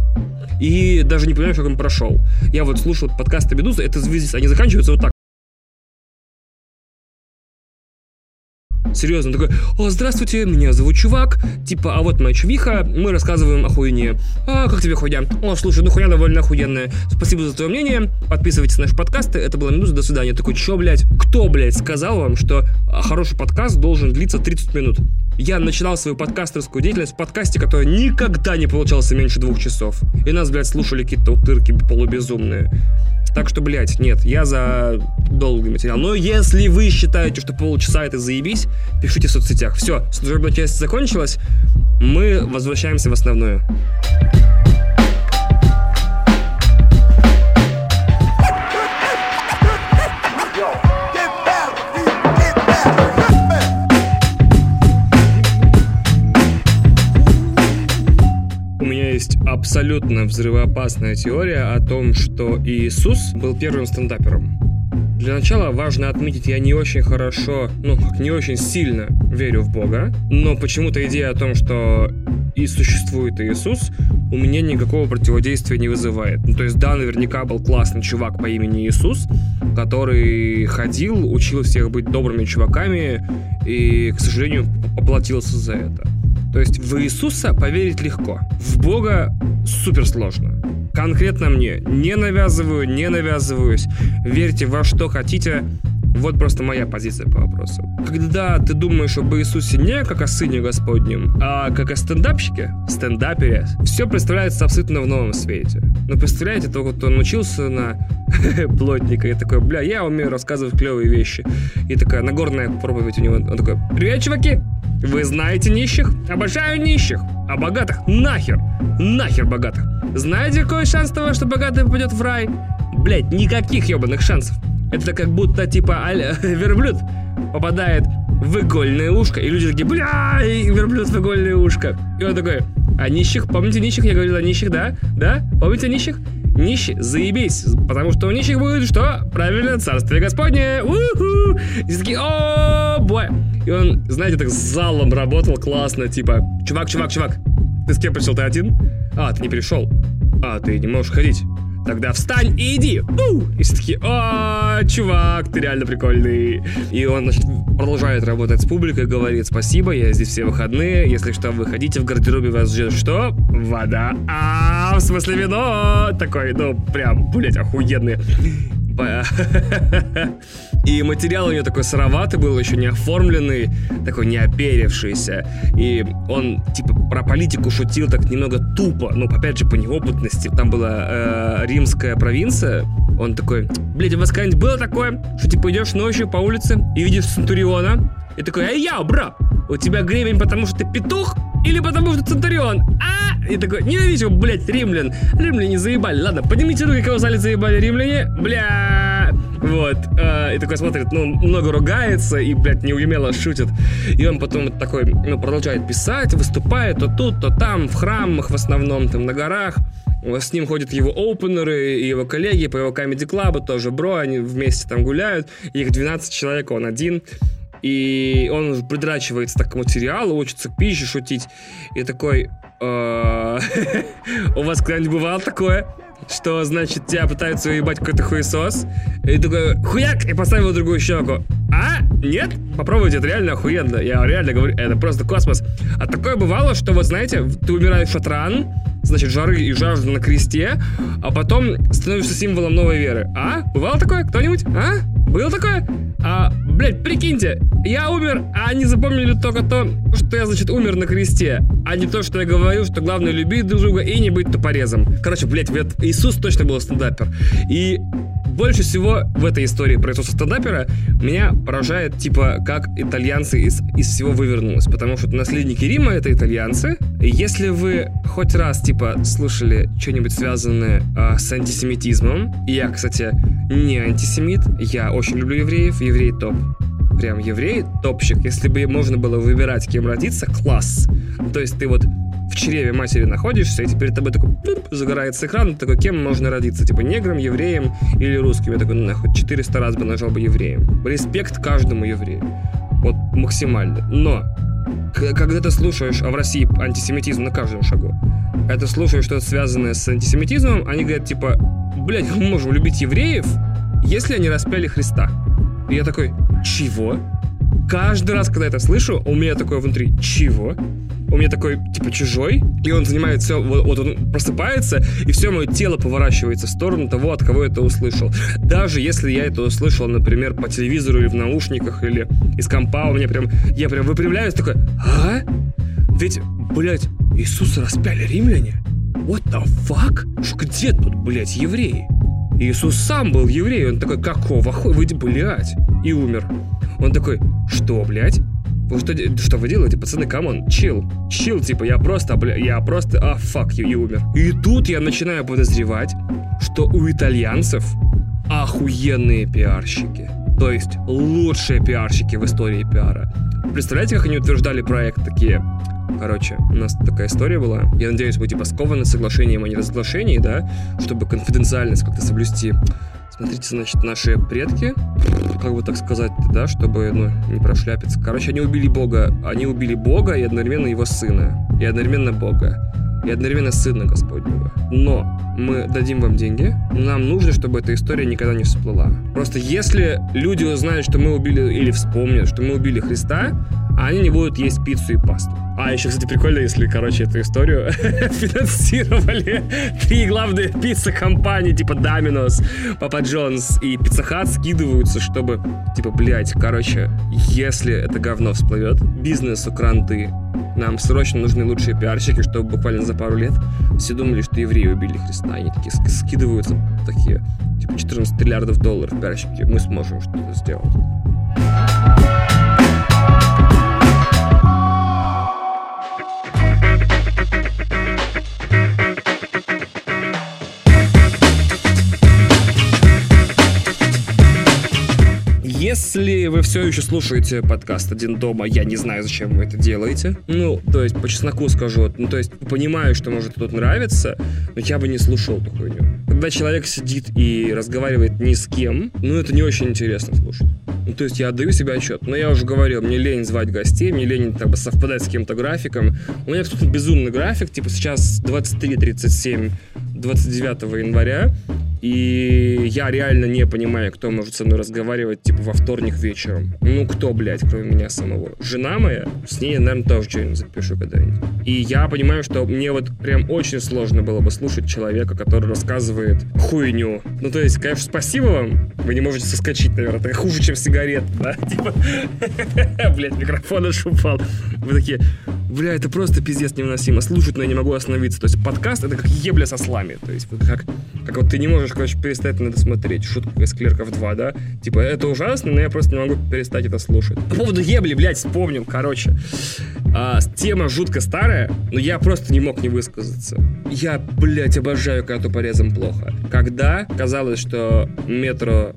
и даже не понимаешь, как он прошел. Я вот слушал подкасты «Медузы», это звезды, они заканчиваются вот так. Серьезно, такой: о, здравствуйте, меня зовут Чувак, типа, а вот моя чувиха, мы рассказываем о хуйне. А, как тебе хуйня? О, слушай, ну хуйня довольно охуенная. Спасибо за твое мнение, подписывайтесь на наши подкасты, это была Медуза, до свидания. Такой: чё, блядь? Кто, блядь, сказал вам, что хороший подкаст должен длиться тридцать минут? Я начинал свою подкастерскую деятельность в подкасте, который никогда не получался меньше двух часов. И нас, блядь, слушали какие-то утырки полубезумные. Так что, блядь, нет, я за долгий материал. Но если вы считаете, что полчаса это заебись, пишите в соцсетях. Все, служебная часть закончилась, мы возвращаемся в основную. Есть абсолютно взрывоопасная теория о том, что Иисус был первым стендапером. Для начала важно отметить, я не очень хорошо, ну, не очень сильно верю в Бога, но почему-то идея о том, что и существует Иисус, у меня никакого противодействия не вызывает. Ну, то есть, да, наверняка был классный чувак по имени Иисус, который ходил, учил всех быть добрыми чуваками и, к сожалению, поплатился за это. То есть в Иисуса поверить легко, в Бога супер сложно. Конкретно мне не навязываю, не навязываюсь. Верьте во что хотите. Вот просто моя позиция по вопросу. Когда ты думаешь об Иисусе не как о Сыне Господнем, а как о стендапщике, стендапере, все представляется абсолютно в новом свете. Но представляете, только вот он учился на плотника и такой: бля, я умею рассказывать клевые вещи. И такая Нагорная проповедь у него. Он такой: привет, чуваки! Вы знаете нищих? Обожаю нищих. А богатых нахер. Нахер богатых. Знаете, какой шанс того, что богатый попадет в рай? Блять, никаких ебаных шансов. Это как будто, типа, а-ля, верблюд попадает в игольное ушко, и люди такие: бля, верблюд в игольное ушко. И он такой: А нищих, помните нищих? Я говорил о нищих, да? Да? Помните о нищих? Нищие, заебись, потому что у нищих будет что? Правильно, царствие Господне. У-ху! И такие, о бой. И он, знаете, так с залом работал классно, типа, чувак, чувак, чувак, ты с кем пришел, ты один? А, ты не пришел. А, ты не можешь ходить. Тогда встань и иди. У! И все такие, о, чувак, ты реально прикольный. И он, значит, продолжает работать с публикой, говорит, спасибо, я здесь все выходные. Если что, выходите, в гардеробе вас ждет что? Вода. А, в смысле вино. Такой, ну, прям, блять, охуенный. И материал у нее такой сыроватый был, еще не оформленный, такой не оперившийся. И он, типа, про политику шутил так немного тупо. Ну, опять же, по неопытности. Там была э, римская провинция. Он такой, блядь, у вас когда-нибудь было такое, что, типа, идешь ночью по улице и видишь Центуриона? И такой, эй, я, бра, у тебя гребень, потому что ты петух? Или потому что Центурион? А? И такой, ненавижу, блядь, римлян. Римляне заебали. Ладно, поднимите руки, кого в зале заебали римляне. Бля. Вот. И такой смотрит, ну, много ругается и, блядь, неумело шутит. И он потом такой, ну, продолжает писать, выступает то тут, то там, в храмах в основном, там, на горах. С ним ходят его опенеры и его коллеги по его комеди-клабу, тоже бро, они вместе там гуляют. Их двенадцать человек, он один. И он придрачивается так к материалу, учится к пище шутить. И такой, у вас когда-нибудь бывало такое, что, значит, тебя пытаются уебать какой-то хуесос? И такой, хуяк, и поставил другую щеку. А? Нет? Попробуйте, это реально охуенно. Я реально говорю, это просто космос. А такое бывало, что, вот знаете, ты умираешь от ран, значит, жары и жажды на кресте, а потом становишься символом новой веры. А? Бывало такое? Кто-нибудь? А? Было такое? А, блядь, прикиньте, я умер, а они запомнили только то, что я, значит, умер на кресте, а не то, что я говорю, что главное любить друг друга и не быть тупорезом. Короче, блядь, Иисус точно был стендапер. И больше всего в этой истории про Иисуса стендапера меня поражает, типа, как итальянцы из, из всего вывернулось. Потому что наследники Рима — это итальянцы. И если вы хоть раз, типа, слышали что-нибудь связанное а, с антисемитизмом, и я, кстати, не антисемит, я очень люблю евреев, еврей топ. Прям еврей топчик. Если бы можно было выбирать, кем родиться, класс. То есть ты вот в чреве матери находишься, и перед тобой такой пуп, загорается экран, такой, кем можно родиться? Типа негром, евреем или русским? Я такой, ну нахуй, четыреста раз бы нажал бы евреем. Респект каждому еврею. Вот максимально. Но когда ты слушаешь, а в России антисемитизм на каждом шагу, когда ты слушаешь что-то связанное с антисемитизмом, они говорят, типа, блядь, мы можем любить евреев, если они распяли Христа. И я такой, чего? Каждый раз, когда я это слышу, у меня такое внутри, чего? У меня такой, типа, чужой, и он занимает все, вот, вот он просыпается, и все мое тело поворачивается в сторону того, от кого я это услышал. Даже если я это услышал, например, по телевизору или в наушниках, или из компа, у меня прям, я прям выпрямляюсь, такой, а? Ведь, блядь, Иисуса распяли римляне? What the fuck? Где тут, блядь, евреи? Иисус сам был еврей, он такой, какого хуя, вы, блядь, и умер. Он такой, что, блядь? Вы что, что вы делаете, пацаны, камон, чил, чил, типа, я просто, бля, я просто, а, фак, и умер. И тут я начинаю подозревать, что у итальянцев охуенные пиарщики. То есть лучшие пиарщики в истории пиара. Представляете, как они утверждали проект такие? Короче, у нас такая история была. Я надеюсь, вы типа скованы соглашением о неразглашении, да? Чтобы конфиденциальность как-то соблюсти. Смотрите, значит, наши предки, как бы так сказать, да, чтобы, ну, не прошляпиться. Короче, они убили Бога. Они убили Бога и одновременно его сына. И одновременно Бога. И одновременно сына Господнего. Но мы дадим вам деньги. Нам нужно, чтобы эта история никогда не всплыла. Просто если люди узнают, что мы убили, или вспомнят, что мы убили Христа, они не будут есть пиццу и пасту. А еще, кстати, прикольно, если, короче, эту историю финансировали три главные пицца-компании, типа Domino's, Papa John's и Pizza Hut, скидываются, чтобы, типа, блять, короче, если это говно всплывет, бизнесу кранты, нам срочно нужны лучшие пиарщики, чтобы буквально за пару лет все думали, что евреи убили Христа. Они такие скидываются, такие, типа, четырнадцать триллиардов долларов пиарщики. Мы сможем что-то сделать. Если вы все еще слушаете подкаст «Один дома», я не знаю, зачем вы это делаете. Ну, то есть, по чесноку скажу, ну, то есть, понимаю, что может тут нравится, но я бы не слушал эту хуйню. Когда человек сидит и разговаривает ни с кем, ну, это не очень интересно слушать. Ну, то есть, я отдаю себе отчет. Но я уже говорил, мне лень звать гостей, мне лень как бы совпадать с каким-то графиком. У меня абсолютно безумный график, типа сейчас двадцать три тридцать семь двадцать девятого января, и я реально не понимаю, кто может со мной разговаривать, типа, во вторник вечером. Ну, кто, блядь, кроме меня самого? Жена моя? С ней, наверное, тоже что-нибудь запишу когда-нибудь. И я понимаю, что мне вот прям очень сложно было бы слушать человека, который рассказывает хуйню. Ну, то есть, конечно, спасибо вам. Вы не можете соскочить, наверное. Это хуже, чем сигарет, да? Типа, блядь, микрофон аж упал. Вы такие, бля, это просто пиздец невыносимо. Слушать, но я не могу остановиться. То есть, подкаст — это как ебля со слами. То есть, вот как, как вот ты не можешь, короче, перестать на это смотреть. Шутка из «Клерков два», да? Типа, это ужасно, но я просто не могу перестать это слушать. По поводу ебли, блядь, вспомнил, короче. А, тема жутко старая, но я просто не мог не высказаться. Я, блядь, обожаю «Коту порезом плохо». Когда казалось, что метро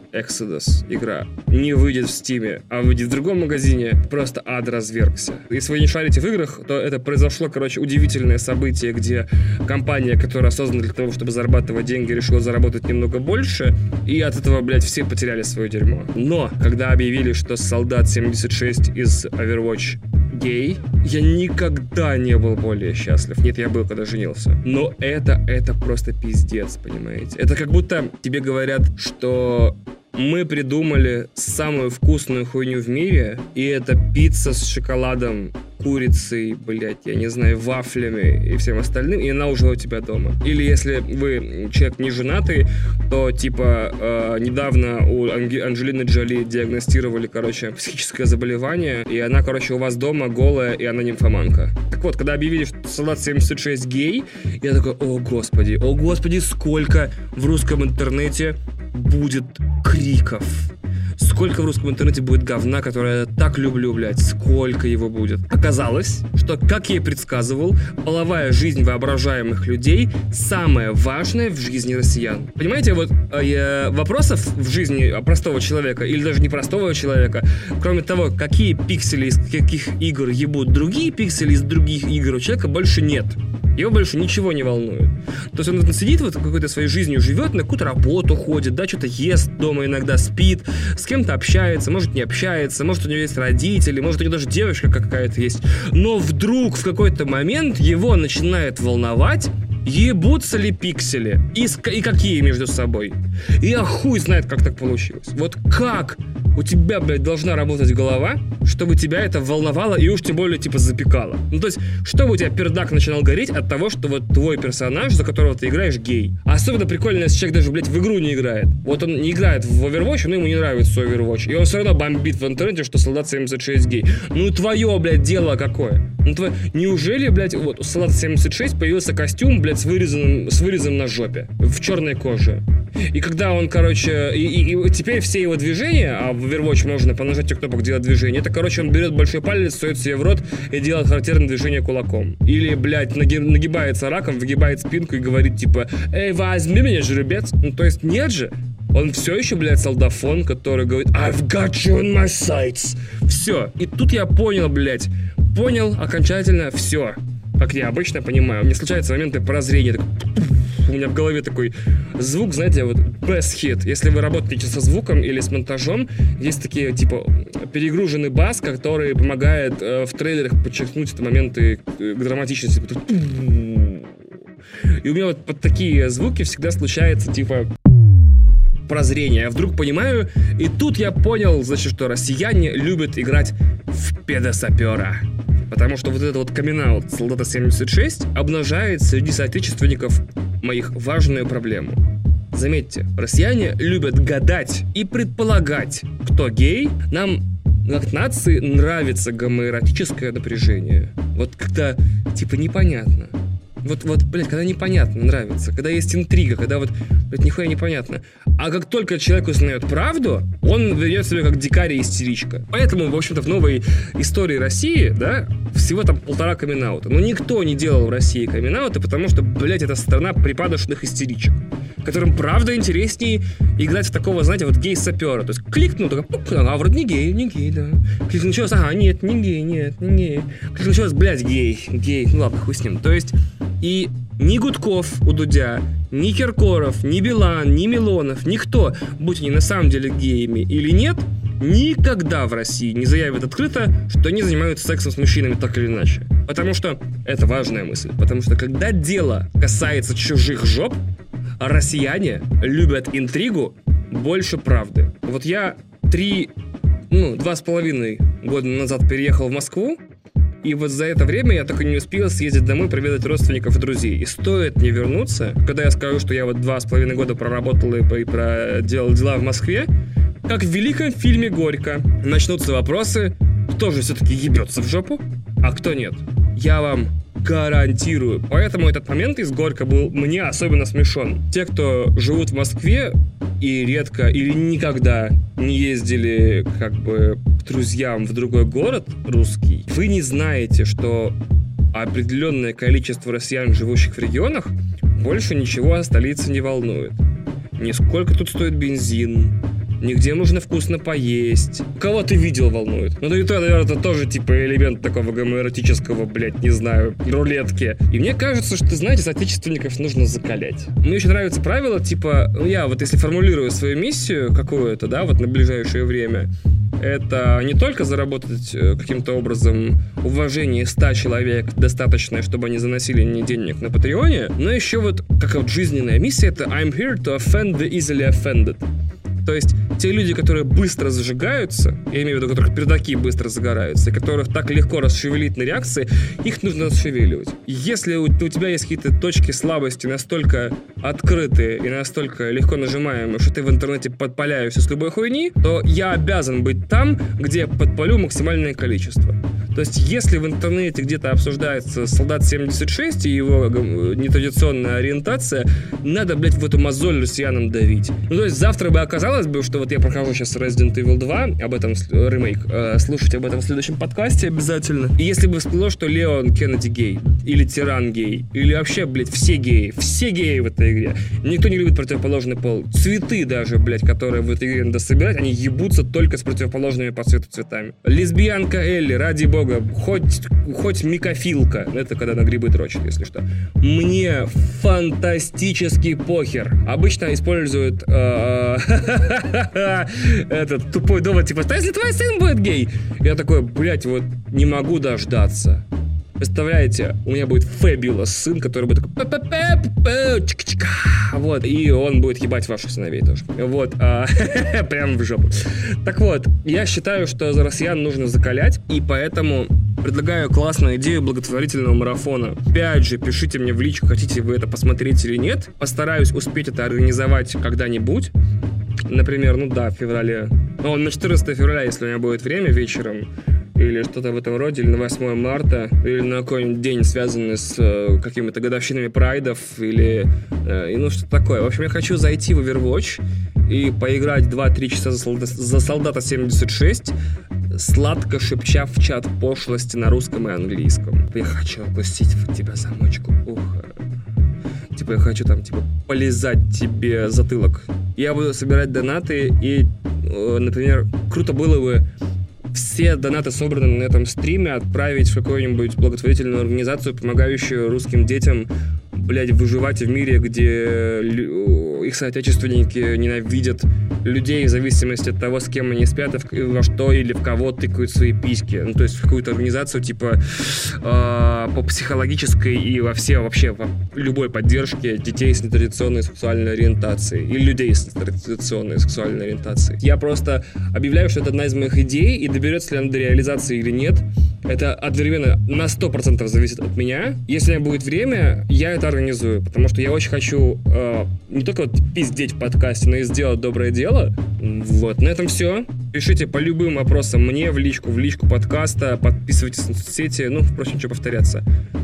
Exodus игра не выйдет в Стиме, а выйдет в другом магазине, просто ад развергся. Если вы не шарите в играх, то это произошло, короче, удивительное событие, где компания, которая создана для того, чтобы зарабатывать деньги, решила заработать немного больше, и от этого, блядь, все потеряли свое дерьмо. Но, когда объявили, что солдат семьдесят шесть из Overwatch гей, я никогда не был более счастлив. Нет, я был, когда женился. Но это, это просто пиздец, понимаете? Это как будто тебе говорят, что мы придумали самую вкусную хуйню в мире, и это пицца с шоколадом, курицей, блядь, я не знаю, вафлями и всем остальным, и она уже у тебя дома. Или если вы человек не женатый, то, типа, э, недавно у Анги- Анджелины Джоли диагностировали, короче, психическое заболевание, и она, короче, у вас дома голая, и она нимфоманка. Так вот, когда объявили, что солдат семьдесят шесть гей, я такой, о господи, о господи, сколько в русском интернете будет криков. Сколько в русском интернете будет говна, которое я так люблю, блядь. Сколько его будет. Оказалось, что, как я и предсказывал, половая жизнь воображаемых людей самое важное в жизни россиян. Понимаете, вот э, вопросов в жизни простого человека, или даже не простого человека, кроме того, какие пиксели из каких игр ебут другие пиксели из других игр, у человека больше нет. Его больше ничего не волнует. То есть он сидит вот какой-то своей жизнью, живет, на какую-то работу ходит, да, что-то ест дома, иногда спит, с кем-то общается, может не общается, может у него есть родители, может у него даже девушка какая-то есть. Но вдруг в какой-то момент его начинает волновать, ебутся ли пиксели и, и какие между собой. И я хуй знает, как так получилось. Вот как у тебя, блядь, должна работать голова, чтобы тебя это волновало и уж тем более, типа, запекало. Ну, то есть, чтобы у тебя пердак начинал гореть от того, что вот твой персонаж, за которого ты играешь, гей. А особенно прикольно, если человек даже, блядь, в игру не играет. Вот он не играет в Overwatch, но ему не нравится Overwatch. И он все равно бомбит в интернете, что солдат семьдесят шесть гей. Ну, твое, блядь, дело какое? Ну, твое... Неужели, блядь, вот у солдата семьдесят шесть появился костюм, блядь, с вырезанным, с вырезом на жопе, в черной коже. И когда он, короче, и, и, и теперь все его движения, а в Overwatch можно по нажатию кнопок делать движения, это, короче, он берет большой палец, сует себе в рот и делает характерное движение кулаком. Или, блядь, наги, нагибается раком, выгибает спинку и говорит, типа, эй, возьми меня, жеребец. Ну, то есть, нет же. Он все еще, блядь, солдафон, который говорит, I've got you in my sights. Все. И тут я понял, блядь, понял окончательно все. Как я обычно понимаю. У меня случаются моменты прозрения, такой... У меня в голове такой звук, знаете, вот bass hit. Если вы работаете со звуком или с монтажом, есть такие, типа, перегруженный бас, который помогает э, в трейлерах подчеркнуть эти моменты э, драматичности. И у меня вот под такие звуки всегда случается, типа, прозрение. Я вдруг понимаю, и тут я понял, значит, что россияне любят играть в педосапера. Потому что вот этот вот камин-аут солдата семьдесят шесть обнажает среди соотечественников моих важную проблему. Заметьте, россияне любят гадать и предполагать, кто гей. Нам, как нации, нравится гомоэротическое напряжение. Вот когда, типа, непонятно. Вот, вот, блядь, когда непонятно нравится, когда есть интрига, когда вот, блядь, нихуя непонятно. А как только человек узнает правду, он ведет себя как дикарь и истеричка. Поэтому, в общем-то, в новой истории России, да, всего там полтора камин-аута. Но никто не делал в России камин-ауты, потому что, блядь, это страна припадочных истеричек, которым, правда, интереснее играть в такого, знаете, вот гей-сапера. То есть кликнул, такой, а вроде не гей, не гей, да. Кликнул еще раз, ага, нет, не гей, нет, не гей. Кликнул еще раз, блядь, гей, гей, ну ладно, хуй с ним. То есть и ни Гудков у Дудя, ни Киркоров, ни Билан, ни Милонов, никто, будь они на самом деле геями или нет, никогда в России не заявят открыто, что они занимаются сексом с мужчинами так или иначе. Потому что это важная мысль. Потому что когда дело касается чужих жоп, россияне любят интригу больше правды. Вот я три, ну, два с половиной года назад переехал в Москву, и вот за это время я так и не успел съездить домой, проведать родственников и друзей. И стоит мне вернуться, когда я скажу, что я вот два с половиной года проработал и, и проделал дела в Москве, как в великом фильме «Горько» начнутся вопросы, кто же все-таки ебется в жопу, а кто нет. Я вам гарантирую. Поэтому этот момент из «Горько» был мне особенно смешон. Те, кто живут в Москве и редко или никогда не ездили как бы к друзьям в другой город русский, вы не знаете, что определенное количество россиян, живущих в регионах, больше ничего о столице не волнует. Ни сколько тут стоит бензин, нигде можно вкусно поесть. Кого ты видел, волнует. Ну, да и то, наверное, это тоже, типа, элемент такого гомоэротического, блядь, не знаю, рулетки. И мне кажется, что, знаете, соотечественников нужно закалять. Мне очень нравится правило, типа, ну, я вот если формулирую свою миссию какую-то, да, вот на ближайшее время, это не только заработать каким-то образом уважение ста человек, достаточное, чтобы они заносили мне денег на Патреоне, но еще вот, как вот жизненная миссия, это I'm here to offend the easily offended. То есть те люди, которые быстро зажигаются, я имею в виду, которых пердаки быстро загораются, и которых так легко расшевелить на реакции, их нужно расшевеливать. Если у, у тебя есть какие-то точки слабости настолько открытые и настолько легко нажимаемые, что ты в интернете подпаляешься с любой хуйни, то я обязан быть там, где я подпалю максимальное количество. То есть, если в интернете где-то обсуждается Солдат семьдесят шесть и его нетрадиционная ориентация, надо, блядь, в эту мозоль россиянам давить. Ну, то есть, завтра бы оказалось бы, что вот я прохожу сейчас Resident Evil два, об этом ремейк, э, слушайте об этом в следующем подкасте обязательно. И если бы всплыло, что Леон Кеннеди гей, или Тиран гей, или вообще, блядь, все геи, все геи в этой игре. Никто не любит противоположный пол. Цветы даже, блядь, которые в этой игре надо собирать, они ебутся только с противоположными по цвету цветами. Лесбиянка Элли, ради бога, хоть, хоть микофилка, это когда на грибы дрочит, если что. Мне фантастически похер. Обычно используют этот тупой довод, типа, что если твой сын будет гей? Я такой, блядь, вот не могу дождаться. Представляете, у меня будет Фэбюлос сын, который будет такой вот, и он будет ебать ваших сыновей тоже. Вот, а, прям в жопу. Так вот, я считаю, что за россиян нужно закалять, и поэтому предлагаю классную идею благотворительного марафона. Опять же, пишите мне в личку, хотите вы это посмотреть или нет. Постараюсь успеть это организовать когда-нибудь. Например, ну да, в феврале. Ну, на четырнадцатое февраля, если у меня будет время вечером, или что-то в этом роде, или на восьмое марта, или на какой-нибудь день, связанный с э, какими-то годовщинами прайдов, или э, ну что-то такое. В общем, я хочу зайти в Overwatch и поиграть два-три часа за, солда- за Солдата семьдесят шесть, сладко шепча в чат пошлости на русском и английском. Я хочу опустить в тебя замочку уха. Типа я хочу там, типа, полизать тебе затылок. Я буду собирать донаты и, э, например, круто было бы все донаты, собранные на этом стриме, отправить в какую-нибудь благотворительную организацию, помогающую русским детям, блядь, выживать в мире, где их соотечественники ненавидят людей в зависимости от того, с кем они спят, и во что или в кого тыкают свои письки. Ну, то есть в какую-то организацию, типа, э, по психологической и во все, вообще, во любой поддержке детей с нетрадиционной сексуальной ориентацией или людей с нетрадиционной сексуальной ориентацией. Я просто объявляю, что это одна из моих идей, и доберется ли она до реализации или нет, это одновременно на сто процентов зависит от меня. Если у меня будет время, я это организую, потому что я очень хочу э, не только вот пиздеть в подкасте, но и сделать доброе дело. Вот, на этом все. Пишите по любым вопросам мне в личку, в личку подкаста, подписывайтесь на соцсети, ну, впрочем, что повторяться.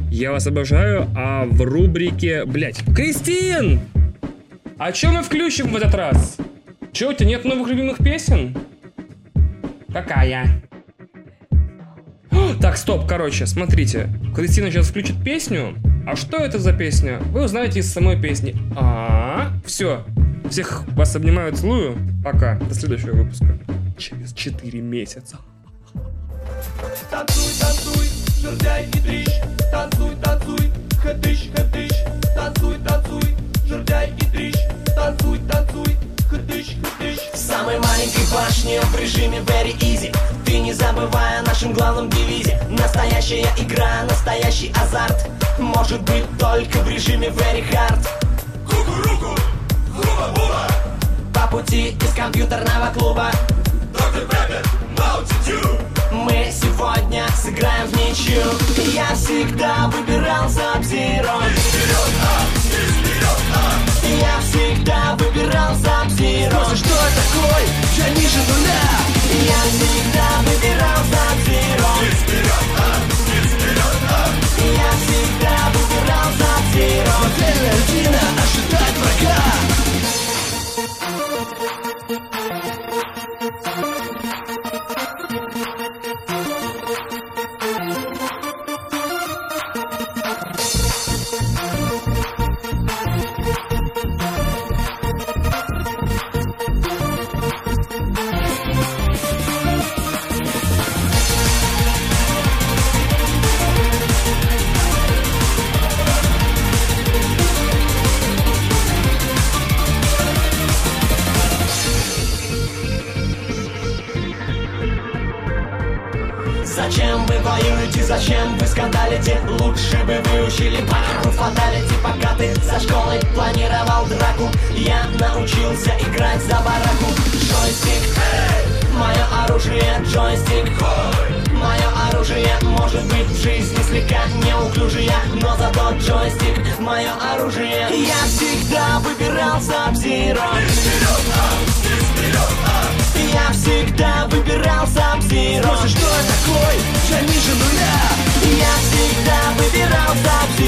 Я вас обожаю, а в рубрике... Блять, Кристин! А чё мы включим в этот раз? Чё, у тебя нет новых любимых песен? Какая? Так, стоп, короче, смотрите. Кристина сейчас включит песню. А что это за песня? Вы узнаете из самой песни. А, все. Всех вас обнимаю, целую. Пока. До следующего выпуска. Через четыре месяца. Танцуй, танцуй, жердяй и дрищ. Танцуй, танцуй, ходыщ, ходыщ. Танцуй, танцуй, жердяй и дрищ. Танцуй, танцуй, ходыщ, ходыщ. В самой маленькой башне в режиме very easy. Ты не забывай о нашем главном девизе. Настоящая игра, настоящий азарт может быть только в режиме very hard. Кукуруку, хуба-буба. По пути из компьютерного клуба доктор Пеппер, Mountain Dew. Мы сегодня сыграем в ничью. Я всегда выбирал Sub-Zero. Я всегда выбирал Sub-Zero. Просто что такое? Я ниже нуля. Я всегда выбирал Sub-Zero. Я всегда выбирал Sub-Zero. Смертельная льдина ожидает врага. Зачем вы воюете, зачем вы скандалите? Лучше бы вы учили пахру фаталити. Пока ты со школой планировал драку, я научился играть за бараку. Джойстик, мое оружие, джойстик. Мое оружие может быть в жизни слегка неуклюжее, но зато джойстик мое оружие. Я всегда выбирал Sub-Zero. Я всегда выбирал Sub-Zero. Просто что такое? Я ниже нуля. Я всегда выбирал Sub-Zero.